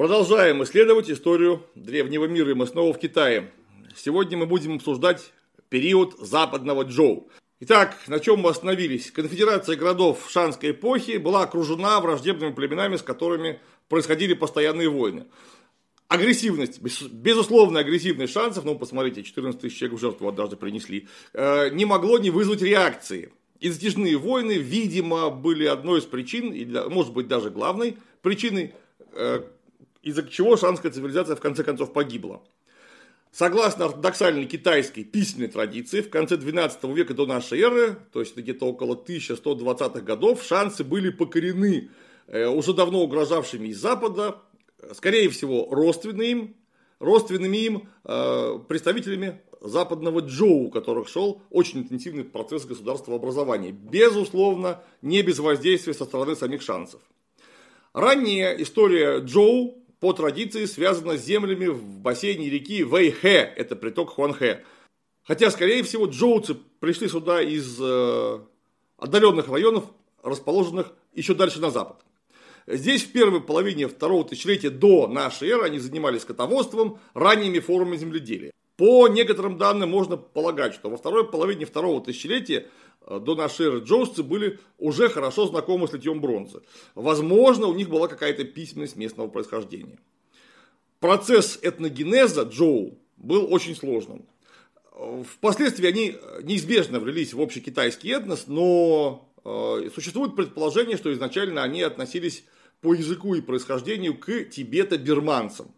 Продолжаем исследовать историю древнего мира, и мы снова в Китае. Сегодня мы будем обсуждать период западного Джоу. Итак, на чем мы остановились? Конфедерация городов шанской эпохи была окружена враждебными племенами, с которыми происходили постоянные войны. Агрессивность, безусловная агрессивность шанцев, посмотрите, 14 тысяч человек в жертву однажды принесли, не могло не вызвать реакции. И затяжные войны, видимо, были одной из причин, и может быть даже главной причиной, из-за чего шанская цивилизация в конце концов погибла. Согласно ортодоксальной китайской письменной традиции, в конце 12 века до нашей эры, то есть где-то около 1120-х годов, шанцы были покорены уже давно угрожавшими из Запада, скорее всего, родственными им представителями западного Джоу, у которых шел очень интенсивный процесс государствообразования. Безусловно, не без воздействия со стороны самих шанцев. Ранняя история Джоу по традиции связана с землями в бассейне реки Вэйхэ, это приток Хуанхэ. Хотя, скорее всего, джоуцы пришли сюда из отдаленных районов, расположенных еще дальше на запад. Здесь в первой половине второго тысячелетия до нашей эры они занимались скотоводством, ранними формами земледелия. По некоторым данным можно полагать, что во второй половине второго тысячелетия до нашей эры джоусцы были уже хорошо знакомы с литьем бронзы. Возможно, у них была какая-то письменность местного происхождения. Процесс этногенеза Джоу был очень сложным. Впоследствии они неизбежно влились в общий китайский этнос, но существует предположение, что изначально они относились по языку и происхождению к тибето-бирманцам.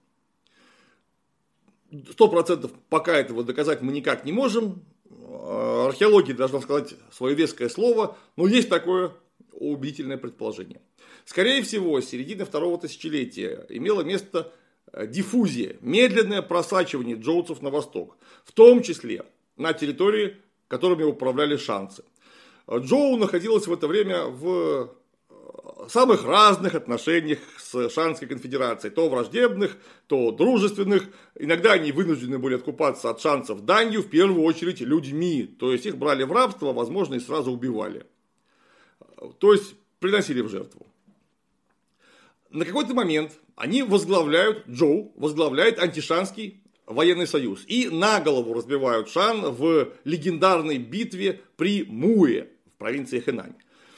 100% пока этого доказать мы никак не можем. Археология должна сказать свое веское слово, но есть такое убедительное предположение. Скорее всего, с середины второго тысячелетия имела место диффузия, медленное просачивание джоуцев на восток, в том числе на территории, которыми управляли шанцы. Джоу находилась в это время в самых разных отношениях с Шанской конфедерацией, то враждебных, то дружественных. Иногда они вынуждены были откупаться от шанцев данью, в первую очередь людьми, то есть их брали в рабство, возможно, и сразу убивали, то есть приносили в жертву. На какой-то момент они Джоу возглавляет антишанский военный союз и наголову разбивают Шан в легендарной битве при Муэ в провинции Хэнань.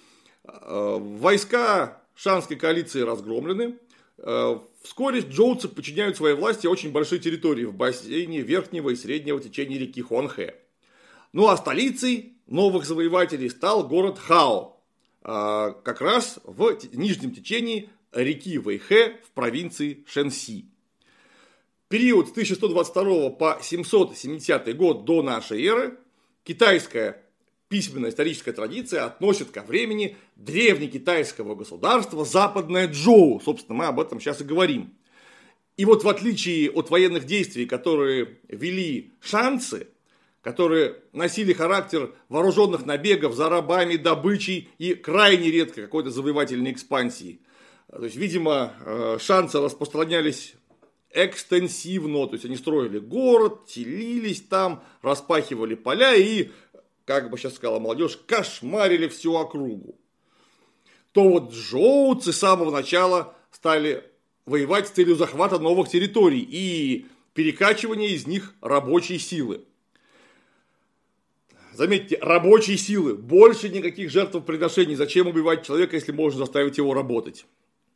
Войска шанской коалиции разгромлены. Вскоре джоуцы подчиняют своей власти очень большие территории в бассейне верхнего и среднего течения реки Хуанхэ. Ну а столицей новых завоевателей стал город Хао, как раз в нижнем течении реки Вэйхэ в провинции Шэньси. Период с 1122 по 770 год до нашей эры китайская письменная историческая традиция относит ко времени древнекитайского государства Западное Джоу. Собственно, мы об этом сейчас и говорим. И вот в отличие от военных действий, которые вели шанцы, которые носили характер вооруженных набегов за рабами, добычей и крайне редко какой-то завоевательной экспансии. То есть, видимо, шанцы распространялись экстенсивно, то есть они строили город, селились там, распахивали поля и, как бы сейчас сказала молодежь, кошмарили всю округу. То вот джоуцы с самого начала стали воевать с целью захвата новых территорий и перекачивания из них рабочей силы. Заметьте, рабочей силы. Больше никаких жертвоприношений. Зачем убивать человека, если можно заставить его работать?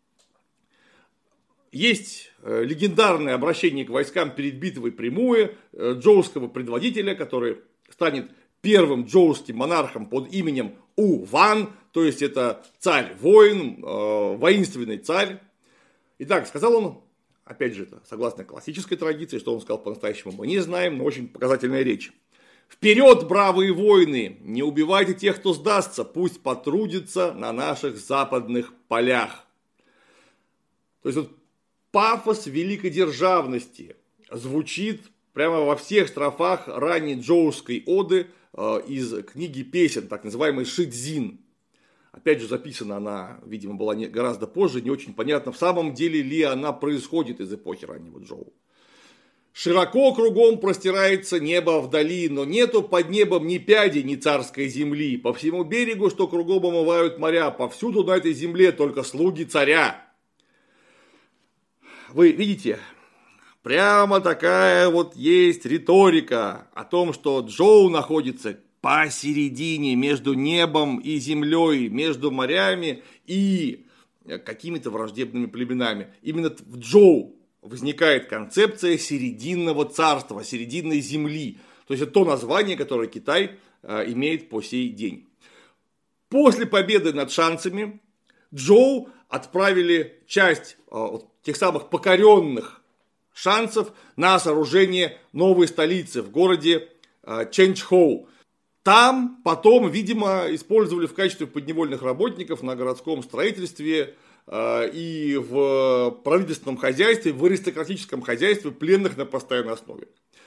Есть легендарное обращение к войскам перед битвой при Муэ джоуского предводителя, который станет первым джоуским монархом под именем У-Ван, то есть это царь-воин, воинственный царь. Итак, сказал он, опять же, это согласно классической традиции, что он сказал по-настоящему мы не знаем, но очень показательная речь. Вперед, бравые воины, не убивайте тех, кто сдастся, пусть потрудится на наших западных полях. То есть вот пафос великой державности звучит прямо во всех строфах ранней джоуской оды из книги песен, так называемой Шидзин. Опять же, записана она, видимо, была гораздо позже, не очень понятно, в самом деле ли она происходит из эпохи раннего Джоу. Широко кругом простирается небо вдали, но нету под небом ни пяди, ни царской земли. По всему берегу, что кругом омывают моря, повсюду на этой земле только слуги царя. вы видите, прямо такая вот есть риторика о том, что Джоу находится посередине между небом и землей, между морями и какими-то враждебными племенами. Именно в Джоу возникает концепция серединного царства, серединной земли. То есть это то название, которое Китай имеет по сей день. После победы над шанцами Джоу отправили часть тех самых покоренных шанцев на сооружение новой столицы в городе Чэньчхоу. Там потом, видимо, использовали в качестве подневольных работников на городском строительстве и в правительственном хозяйстве, в аристократическом хозяйстве пленных на постоянной основе.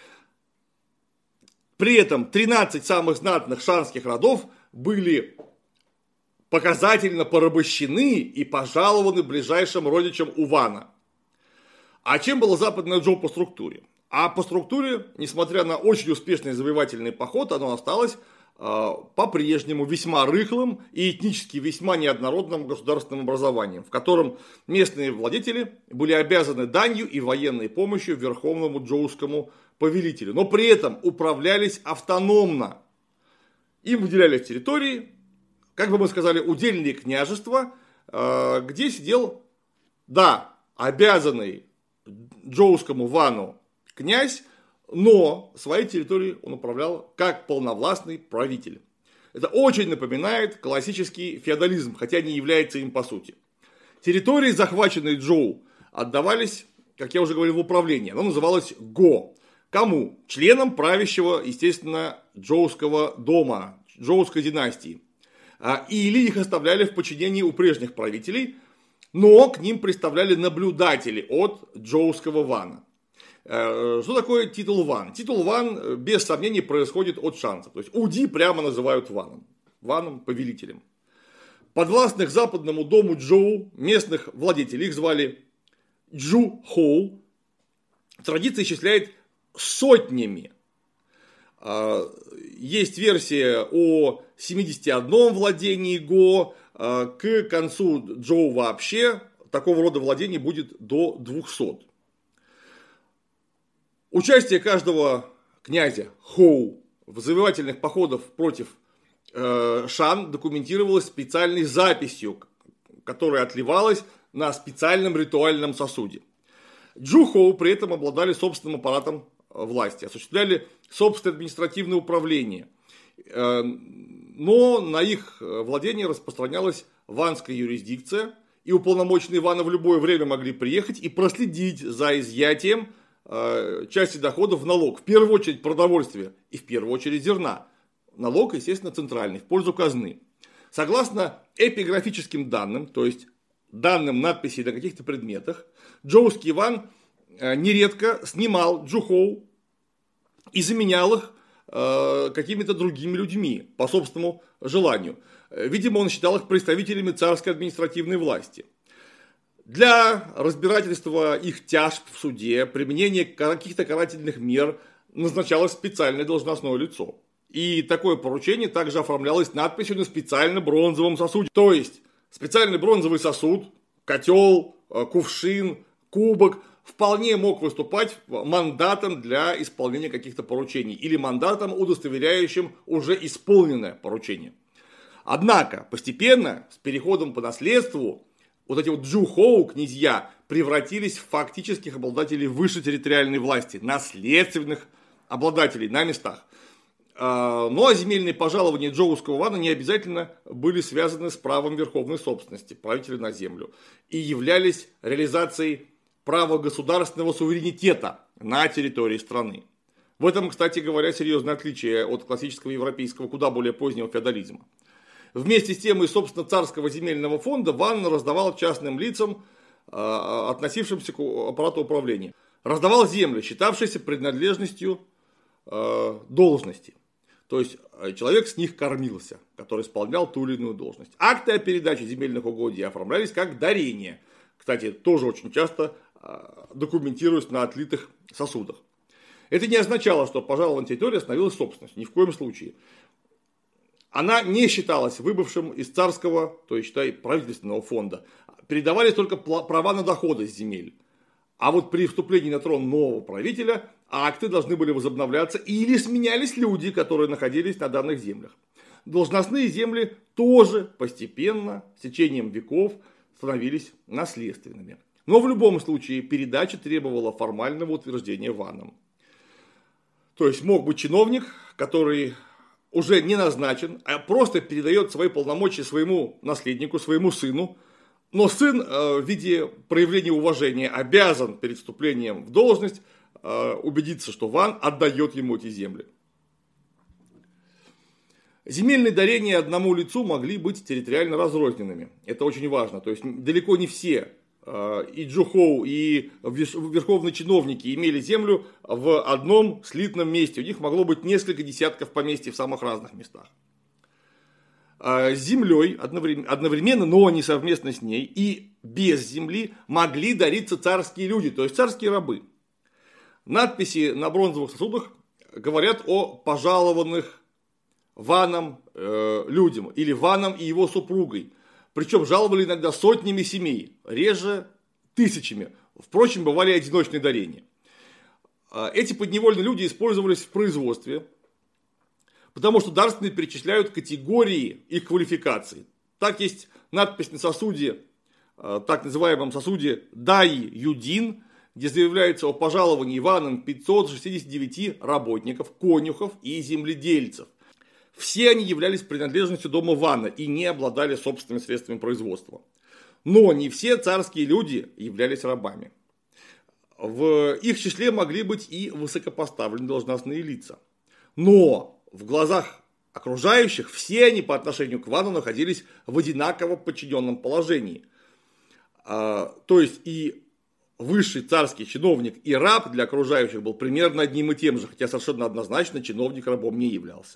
При этом 13 самых знатных шанских родов были показательно порабощены и пожалованы ближайшим родичам Увана. А чем было западное Джоу по структуре? А по структуре, несмотря на очень успешный завоевательный поход, оно осталось по-прежнему весьма рыхлым и этнически весьма неоднородным государственным образованием, в котором местные владетели были обязаны данью и военной помощью верховному джоускому повелителю, но при этом управлялись автономно. Им выделялись территории, как бы мы сказали, удельные княжества, где сидел, да, обязанный джоускому вану князь, но своей территорией он управлял как полновластный правитель. Это очень напоминает классический феодализм, хотя не является им по сути. Территории, захваченные Джоу, отдавались, как я уже говорил, в управление. Оно называлось Го. Кому? Членам правящего, естественно, джоуского дома, джоуской династии. Или их оставляли в подчинении у прежних правителей, но к ним представляли наблюдатели от джоуского вана. Что такое титул ван? Титул ван, без сомнений, происходит от шанцев. То есть Уди прямо называют ваном. Ваном, повелителем. Подвластных западному дому Джоу, местных владетелей, их звали Джу Хоу, традиция исчисляет сотнями. Есть версия о 71 владении Го. К концу Джоу вообще такого рода владений будет до 200. Участие каждого князя Хоу в завоевательных походах против шан документировалось специальной записью, которая отливалась на специальном ритуальном сосуде. Джу Хоу при этом обладали собственным аппаратом власти, осуществляли собственное административное управление, но на их владение распространялась ванская юрисдикция, и уполномоченные вана в любое время могли приехать и проследить за изъятием части доходов в налог. В первую очередь продовольствия и в первую очередь зерна. Налог, естественно, центральный, в пользу казны. Согласно эпиграфическим данным, то есть данным надписей на каких-то предметах, джоуский ван нередко снимал Джухоу и заменял их какими-то другими людьми по собственному желанию. Видимо, он считал их представителями царской административной власти. Для разбирательства их тяжб в суде, применения каких-то карательных мер назначалось специальное должностное лицо. И такое поручение также оформлялось надписью на специальном бронзовом сосуде. То есть, специальный бронзовый сосуд, котел, кувшин, кубок вполне мог выступать мандатом для исполнения каких-то поручений. Или мандатом, удостоверяющим уже исполненное поручение. Однако, постепенно, с переходом по наследству, вот эти вот Джу-Хоу, князья, превратились в фактических обладателей высшей территориальной власти, наследственных обладателей на местах. Ну а земельные пожалования джоуского вана не обязательно были связаны с правом верховной собственности правителя на землю и являлись реализацией права государственного суверенитета на территории страны. В этом, кстати говоря, серьезное отличие от классического европейского, куда более позднего феодализма. Вместе с тем и, собственно, царского земельного фонда ван раздавал частным лицам, относившимся к аппарату управления. Раздавал земли, считавшиеся принадлежностью должности. То есть человек с них кормился, который исполнял ту или иную должность. Акты о передаче земельных угодий оформлялись как дарение. Кстати, тоже очень часто документируясь на отлитых сосудах. Это не означало, что пожалованная территория становилась собственностью. Ни в коем случае. Она не считалась выбывшим из царского, то есть, считай, правительственного фонда. Передавались только права на доходы с земель. А вот при вступлении на трон нового правителя акты должны были возобновляться или сменялись люди, которые находились на данных землях. Должностные земли тоже постепенно, с течением веков, становились наследственными. Но в любом случае передача требовала формального утверждения ваном. То есть мог быть чиновник, который уже не назначен, а просто передает свои полномочия своему наследнику, своему сыну. Но сын в виде проявления уважения обязан перед вступлением в должность убедиться, что ван отдает ему эти земли. Земельные дарения одному лицу могли быть территориально разрозненными. Это очень важно. То есть далеко не все и Джухоу, и верховные чиновники имели землю в одном слитном месте. У них могло быть несколько десятков поместий в самых разных местах. С землей одновременно, но не совместно с ней, и без земли могли дариться царские люди, то есть царские рабы. Надписи на бронзовых сосудах говорят о пожалованных ваном людям или ваном и его супругой. Причем жаловали иногда сотнями семей, реже тысячами. Впрочем, бывали одиночные дарения. Эти подневольные люди использовались в производстве, потому что дарственные перечисляют категории их квалификаций. Так есть надпись на сосуде, так называемом сосуде Дай Юдин, где заявляется о пожаловании ваном 569 работников, конюхов и земледельцев. Все они являлись принадлежностью дома вана и не обладали собственными средствами производства. Но не все царские люди являлись рабами. В их числе могли быть и высокопоставленные должностные лица. Но в глазах окружающих все они по отношению к вану находились в одинаково подчиненном положении. То есть и высший царский чиновник и раб для окружающих был примерно одним и тем же, хотя совершенно однозначно чиновник рабом не являлся.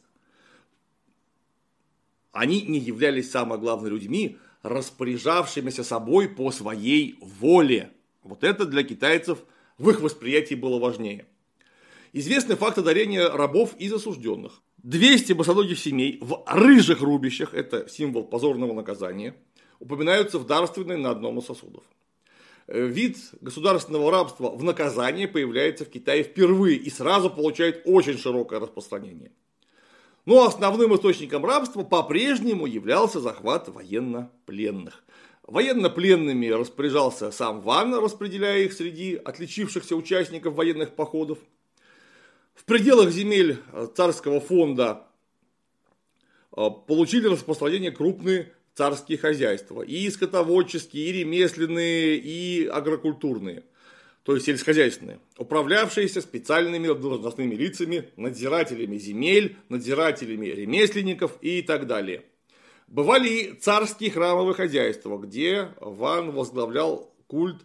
Они не являлись, самое главное, людьми, распоряжавшимися собой по своей воле. Вот это для китайцев в их восприятии было важнее. Известны факты дарения рабов из осужденных. 200 босоногих семей в рыжих рубищах, это символ позорного наказания, упоминаются в дарственной на одном из сосудов. Вид государственного рабства в наказании появляется в Китае впервые и сразу получает очень широкое распространение. Но основным источником рабства по-прежнему являлся захват военнопленных. Военнопленными распоряжался сам ван, распределяя их среди отличившихся участников военных походов. В пределах земель царского фонда получили распространение крупные царские хозяйства. И скотоводческие, и ремесленные, и агрокультурные. То есть сельскохозяйственные, управлявшиеся специальными должностными лицами, надзирателями земель, надзирателями ремесленников и так далее. Бывали и царские храмовые хозяйства, где ван возглавлял культ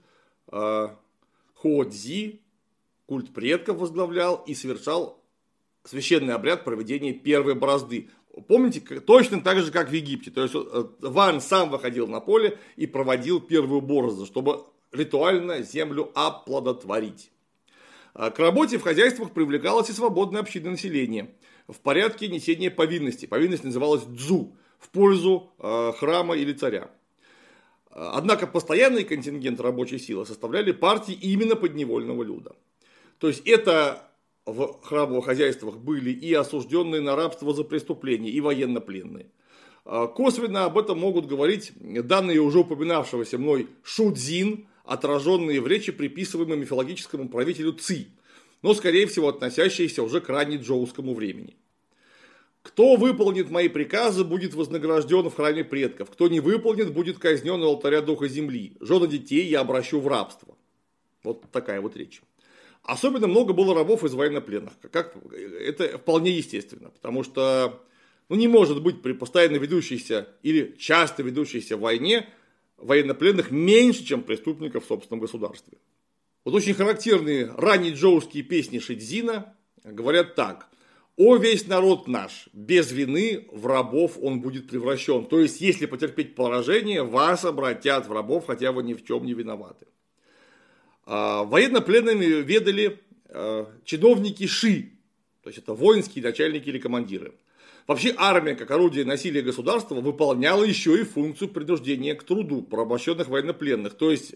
Ходзи, культ предков возглавлял и совершал священный обряд проведения первой борозды. Помните, точно так же, как в Египте. То есть ван сам выходил на поле и проводил первую борозду, чтобы ритуально землю оплодотворить. К работе в хозяйствах привлекалось и свободное общинное население в порядке несения повинности. Повинность называлась дзу, в пользу храма или царя. Однако постоянный контингент рабочей силы составляли партии именно подневольного люда. То есть это в храмовых хозяйствах были и осужденные на рабство за преступления, и военнопленные. Косвенно об этом могут говорить данные уже упоминавшегося мной Шудзин, отраженные в речи, приписываемой мифологическому правителю Ци, но, скорее всего, относящиеся уже к раннеджоускому времени. Кто выполнит мои приказы, будет вознагражден в храме предков. Кто не выполнит, будет казнен у алтаря духа земли. Жены детей я обращу в рабство. Вот такая вот речь. Особенно много было рабов из военнопленных. Это вполне естественно, потому что не может быть при постоянно ведущейся или часто ведущейся войне военнопленных меньше, чем преступников в собственном государстве. Вот очень характерные раннеджоуские песни Шидзина говорят так. «О весь народ наш, без вины в рабов он будет превращен». То есть, если потерпеть поражение, вас обратят в рабов, хотя вы ни в чем не виноваты. Военнопленными ведали чиновники Ши, то есть это воинские начальники или командиры. Вообще армия, как орудие насилия государства, выполняла еще и функцию принуждения к труду порабощенных военнопленных. То есть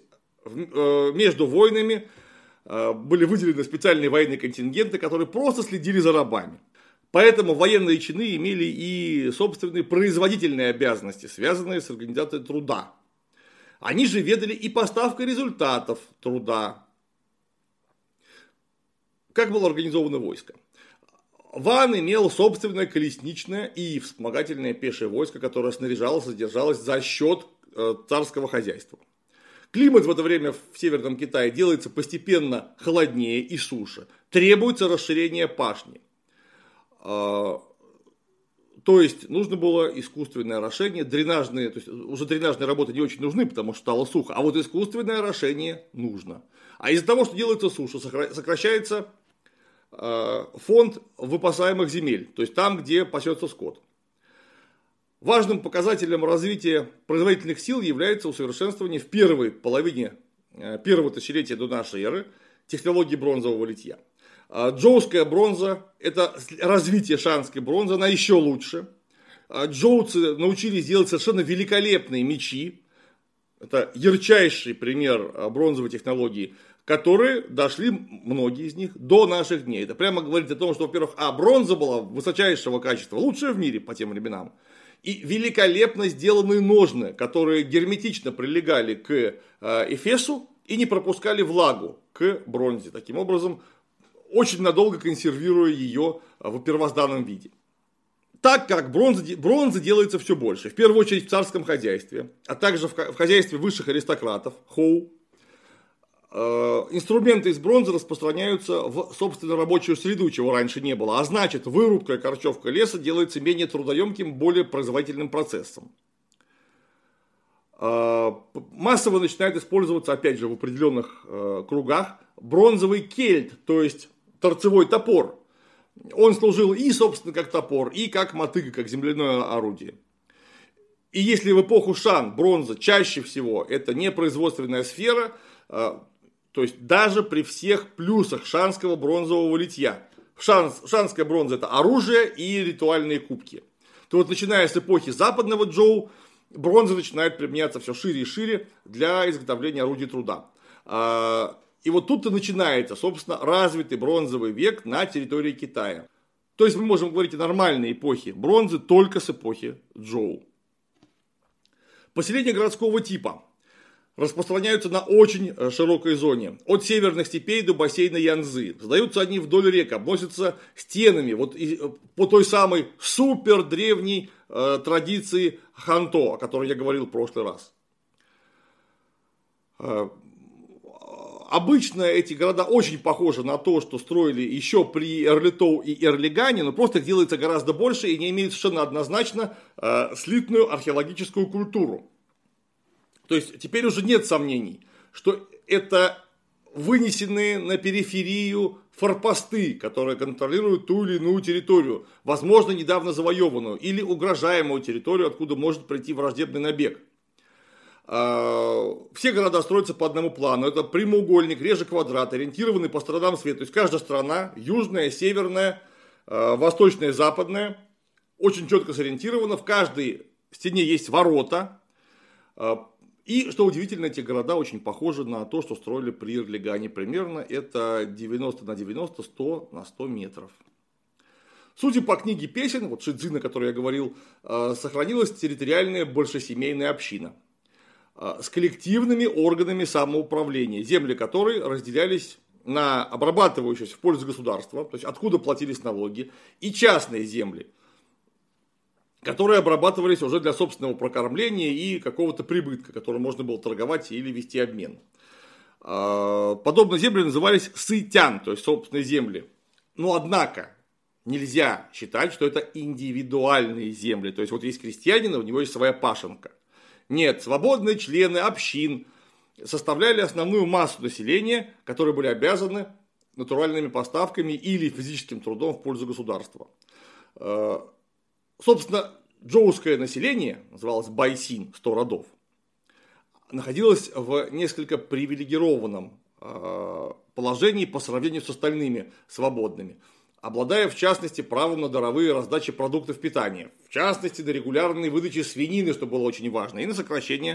между войнами были выделены специальные военные контингенты, которые просто следили за рабами. Поэтому военные чины имели и собственные производительные обязанности, связанные с организацией труда. Они же ведали и поставкой результатов труда. Как было организовано войско? Ван имел собственное колесничное и вспомогательное пешее войско, которое снаряжалось и содержалось за счет царского хозяйства. Климат в это время в Северном Китае делается постепенно холоднее и суше. Требуется расширение пашни. То есть нужно было искусственное орошение, дренажные, то есть уже дренажные работы не очень нужны, потому что стало сухо, а вот искусственное орошение нужно. А из-за того, что делается суша, сокращается фонд выпасаемых земель, то есть там, где пасется скот. Важным показателем развития производительных сил является усовершенствование в первой половине первого тысячелетия до нашей эры технологии бронзового литья. Джоуская бронза – это развитие шанской бронзы, она еще лучше. Джоуцы научились делать совершенно великолепные мечи. Это ярчайший пример бронзовой технологии, которые дошли, многие из них, до наших дней. Это прямо говорит о том, что, во-первых, бронза была высочайшего качества, лучшая в мире по тем временам. И великолепно сделанные ножны, которые герметично прилегали к эфесу и не пропускали влагу к бронзе. Таким образом, очень надолго консервируя ее в первозданном виде. Так как бронза делается все больше, в первую очередь в царском хозяйстве, а также в хозяйстве высших аристократов, хоу, инструменты из бронзы распространяются в собственно рабочую среду, чего раньше не было. А значит, вырубка и корчевка леса делается менее трудоемким, более производительным процессом. Массово начинает использоваться, опять же, в определенных кругах бронзовый кельт, то есть торцевой топор. Он служил и, собственно, как топор, и как мотыга, как земляное орудие. И если в эпоху Шан бронза чаще всего это не производственная сфера, то есть даже при всех плюсах шанского бронзового литья. Шанская бронза – это оружие и ритуальные кубки. То вот начиная с эпохи западного Джоу, бронза начинает применяться все шире и шире для изготовления орудий труда. И вот тут-то начинается, собственно, развитый бронзовый век на территории Китая. То есть мы можем говорить о нормальной эпохе бронзы только с эпохи Джоу. Поселения городского типа распространяются на очень широкой зоне. От северных степей до бассейна Янцзы. Создаются они вдоль рек, обносятся стенами. Вот по той самой супер древней традиции ханто, о которой я говорил в прошлый раз. Обычно эти города очень похожи на то, что строили еще при Эрлитоу и Эрлигане, но просто их делается гораздо больше и не имеют совершенно однозначно слитную археологическую культуру. То есть теперь уже нет сомнений, что это вынесенные на периферию форпосты, которые контролируют ту или иную территорию, возможно, недавно завоеванную или угрожаемую территорию, откуда может прийти враждебный набег. Все города строятся по одному плану. Это прямоугольник, реже квадрат, ориентированный по сторонам света. То есть каждая страна, южная, северная, восточная, западная, очень четко сориентирована. В каждой стене есть ворота. И, что удивительно, эти города очень похожи на то, что строили при Эрлигане. Примерно это 90 на 90, 100 на 100 метров. Судя по книге песен, вот Шидзин, о которой я говорил, сохранилась территориальная большесемейная община с коллективными органами самоуправления, земли которой разделялись на обрабатывающиеся в пользу государства, то есть откуда платились налоги, и частные земли, которые обрабатывались уже для собственного прокормления и какого-то прибытка, которым можно было торговать или вести обмен. Подобные земли назывались сытян, то есть собственные земли. Но однако нельзя считать, что это индивидуальные земли. То есть вот есть крестьянин, у него есть своя пашенка. Нет, свободные члены общин составляли основную массу населения, которые были обязаны натуральными поставками или физическим трудом в пользу государства. Собственно, джоуское население, называлось Байсин, 100 родов, находилось в несколько привилегированном положении по сравнению с остальными свободными, обладая, в частности, правом на даровые раздачи продуктов питания, в частности, на регулярной выдаче свинины, что было очень важно, и на сокращение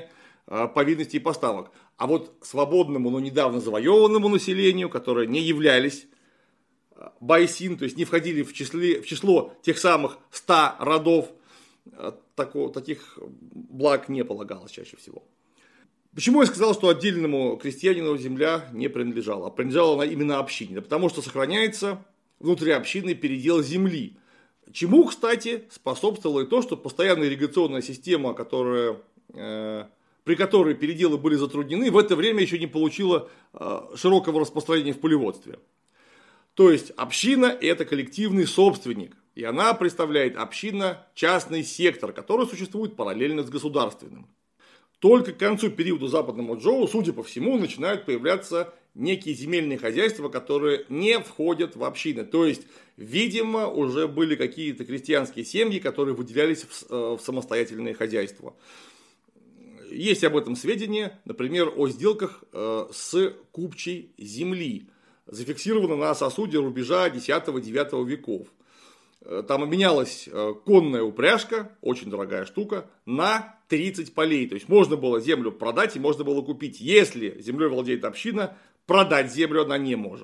повинностей и поставок. А вот свободному, но недавно завоеванному населению, которые не являлись байсин, то есть не входили в число тех самых 100 родов, таких благ не полагалось чаще всего. Почему я сказал, что отдельному крестьянину земля не принадлежала, а принадлежала она именно общине? Да потому что сохраняется внутри общины передел земли. Чему, кстати, способствовало и то, что постоянная ирригационная система, при которой переделы были затруднены, в это время еще не получила широкого распространения в полеводстве. То есть община – это коллективный собственник. И она представляет община-частный сектор, который существует параллельно с государственным. Только к концу периода западного Джоу, судя по всему, начинают появляться некие земельные хозяйства, которые не входят в общины. То есть, видимо, уже были какие-то крестьянские семьи, которые выделялись в самостоятельные хозяйства. Есть об этом сведения, например, о сделках с купчей земли. Зафиксировано на сосуде рубежа X-IX веков. Там обменялась конная упряжка, очень дорогая штука, на 30 полей. То есть можно было землю продать и можно было купить. Если землей владеет община, продать землю она не может.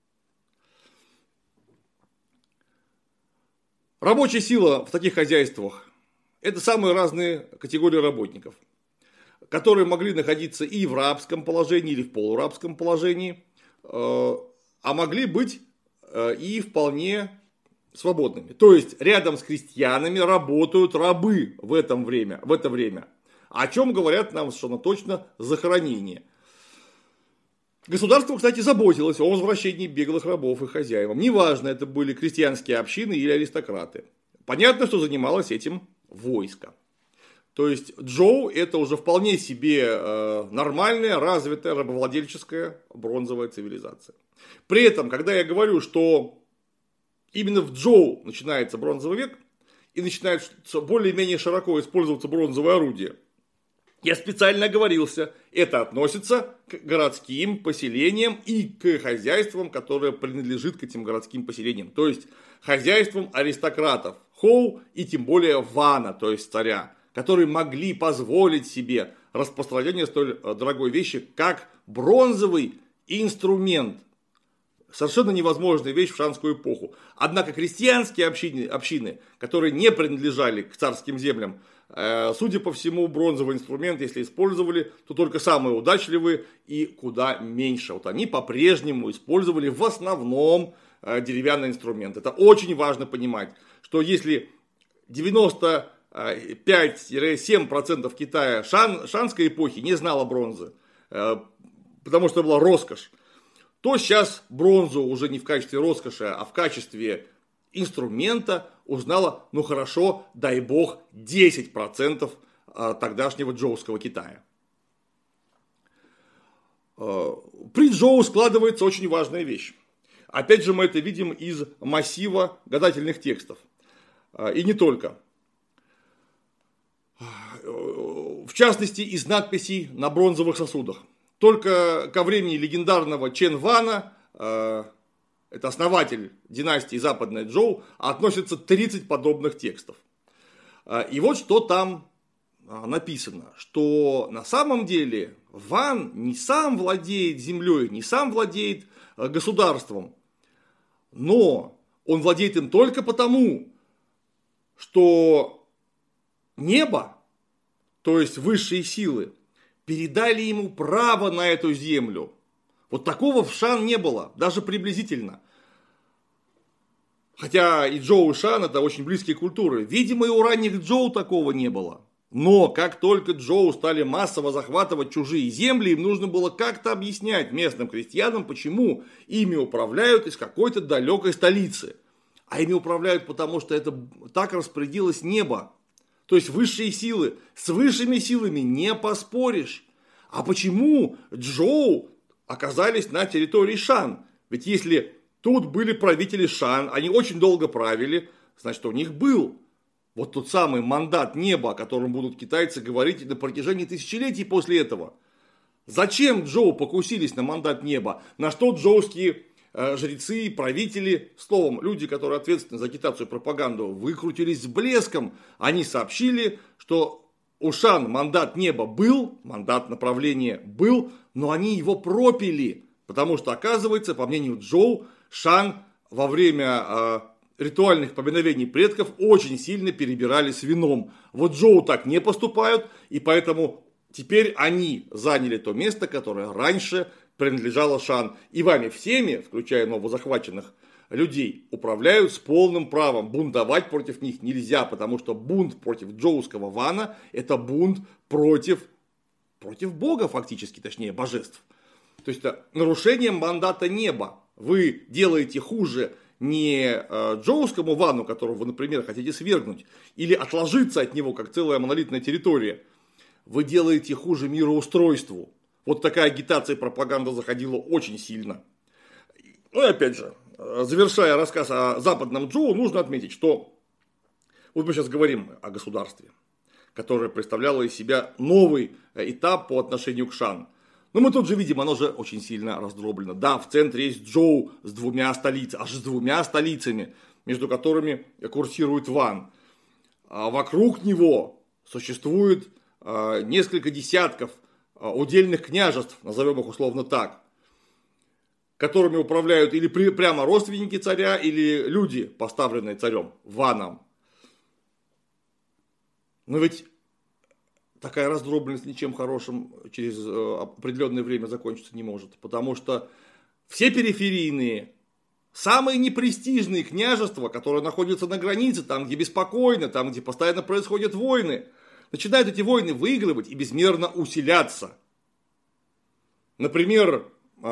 Рабочая сила в таких хозяйствах – это самые разные категории работников, которые могли находиться и в рабском положении, или в полурабском положении, а могли быть и вполне свободными. То есть рядом с крестьянами работают рабы в это время. О чем говорят нам совершенно точно захоронения. Государство, кстати, заботилось о возвращении беглых рабов и хозяевам. Неважно, это были крестьянские общины или аристократы. Понятно, что занималось этим войско. То есть Джоу это уже вполне себе нормальная, развитая, рабовладельческая бронзовая цивилизация. При этом, когда я говорю, что именно в Джоу начинается бронзовый век и начинает более-менее широко использоваться бронзовое орудие, я специально оговорился, это относится к городским поселениям и к хозяйствам, которые принадлежат к этим городским поселениям. То есть хозяйствам аристократов, хоу и тем более вана, то есть царя, которые могли позволить себе распространение столь дорогой вещи, как бронзовый инструмент. Совершенно невозможная вещь в шанскую эпоху. Однако крестьянские общины, которые не принадлежали к царским землям, судя по всему, бронзовый инструмент, если использовали, то только самые удачливые и куда меньше. Вот они по-прежнему использовали в основном деревянный инструмент. Это очень важно понимать, что если 95-7% Китая шанской эпохи не знало бронзы, потому что это была роскошь, то сейчас бронзу уже не в качестве роскоши, а в качестве инструмента узнала, ну хорошо, дай бог, 10% тогдашнего джоуского Китая. При Джоу складывается очень важная вещь. Опять же, мы это видим из массива гадательных текстов. И не только. В частности, из надписей на бронзовых сосудах. Только ко времени легендарного Чен Вана, это основатель династии Западной Джоу, относятся 30 подобных текстов. И вот что там написано, что на самом деле Ван не сам владеет землей, не сам владеет государством, но он владеет им только потому, что небо, то есть высшие силы, передали ему право на эту землю. Вот такого в Шан не было, даже приблизительно. Хотя и Джоу, и Шан это очень близкие культуры. Видимо, и у ранних Джоу такого не было. Но как только Джоу стали массово захватывать чужие земли, им нужно было как-то объяснять местным крестьянам, почему ими управляют из какой-то далекой столицы. А ими управляют потому, что это так распорядилось небо. То есть высшие силы. С высшими силами не поспоришь. А почему Джоу оказались на территории Шан? Ведь если тут были правители Шан, они очень долго правили, значит, у них был вот тот самый мандат неба, о котором будут китайцы говорить на протяжении тысячелетий после этого. Зачем Джоу покусились на мандат неба? На что джоуские жрецы, правители, словом, люди, которые ответственны за агитацию и пропаганду, выкрутились с блеском. Они сообщили, что у Шан мандат неба был, мандат направления был, но они его пропили. Потому что, оказывается, по мнению Джоу, Шан во время ритуальных поминовений предков очень сильно перебирали с вином. Вот Джоу так не поступают, и поэтому теперь они заняли то место, которое раньше принадлежало Шан. И вами всеми, включая новозахваченных людей, управляют с полным правом. Бунтовать против них нельзя, потому что бунт против джоуского вана – это бунт против Бога фактически, точнее божеств. То есть это нарушение мандата неба. Вы делаете хуже не джоускому вану, которого вы, например, хотите свергнуть, или отложиться от него, как целая монолитная территория. Вы делаете хуже мироустройству. Вот такая агитация и пропаганда заходила очень сильно. Ну и опять же, завершая рассказ о западном Джоу, нужно отметить, что вот мы сейчас говорим о государстве, которое представляло из себя новый этап по отношению к Шан. Но мы тут же видим, оно же очень сильно раздроблено. Да, в центре есть Джоу с двумя столицами, аж с двумя столицами, между которыми курсирует Ван. А вокруг него существует несколько десятков удельных княжеств, назовем их условно так, которыми управляют или прямо родственники царя, или люди, поставленные царем, Ваном. Но ведь такая раздробленность ничем хорошим через определенное время закончиться не может. Потому что все периферийные, самые непрестижные княжества, которые находятся на границе, там, где беспокойно, там, где постоянно происходят войны, начинают эти войны выигрывать и безмерно усиляться. Например,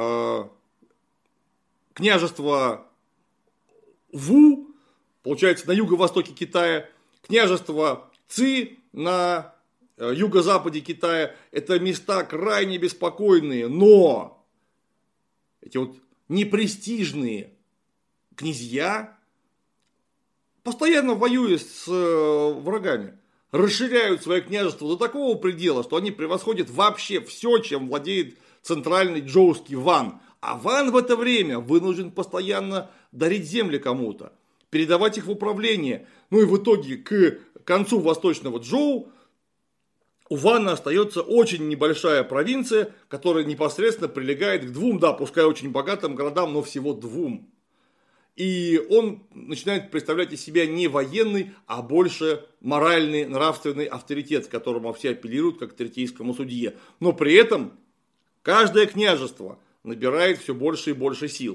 княжество Ву, получается, на юго-востоке Китая, княжество Ци на юго-западе Китая. Это места крайне беспокойные, но эти вот непрестижные князья, постоянно воюя с врагами, расширяют свое княжество до такого предела, что они превосходят вообще все, чем владеет центральный джоуский Ван. А Ван в это время вынужден постоянно дарить земли кому-то, передавать их в управление. Ну и в итоге к концу восточного Джоу у Вана остается очень небольшая провинция, которая непосредственно прилегает к двум, да, пускай очень богатым городам, но всего двум. И он начинает представлять из себя не военный, а больше моральный, нравственный авторитет, к которому все апеллируют, как к третейскому судье. Но при этом каждое княжество набирает все больше и больше сил.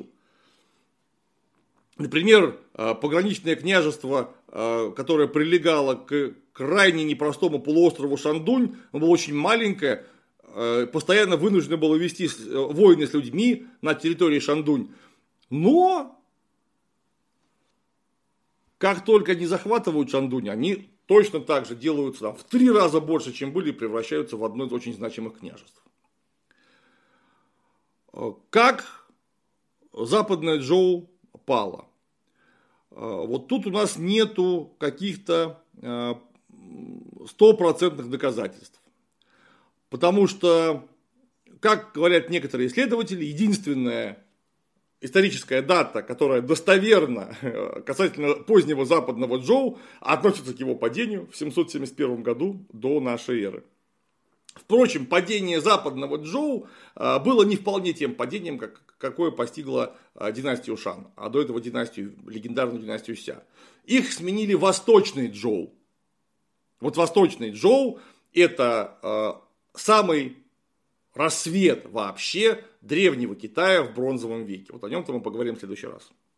Например, пограничное княжество, которое прилегало к крайне непростому полуострову Шандунь, оно было очень маленькое, постоянно вынуждено было вести войны с людьми на территории Шандунь. Но как только они захватывают Шандунь, они точно так же делаются там в 3 раза больше, чем были, и превращаются в одно из очень значимых княжеств. Как западное Джоу пало? Вот тут у нас нету каких-то стопроцентных доказательств. Потому что, как говорят некоторые исследователи, единственная историческая дата, которая достоверна касательно позднего западного Джоу, относится к его падению в 771 году до нашей эры. Впрочем, падение западного Джоу было не вполне тем падением, какое постигло династию Шан, а до этого легендарную династию Ся. Их сменили восточные Джоу. Вот восточный Джоу – это самый рассвет вообще древнего Китая в бронзовом веке. Вот о нем-то мы поговорим в следующий раз.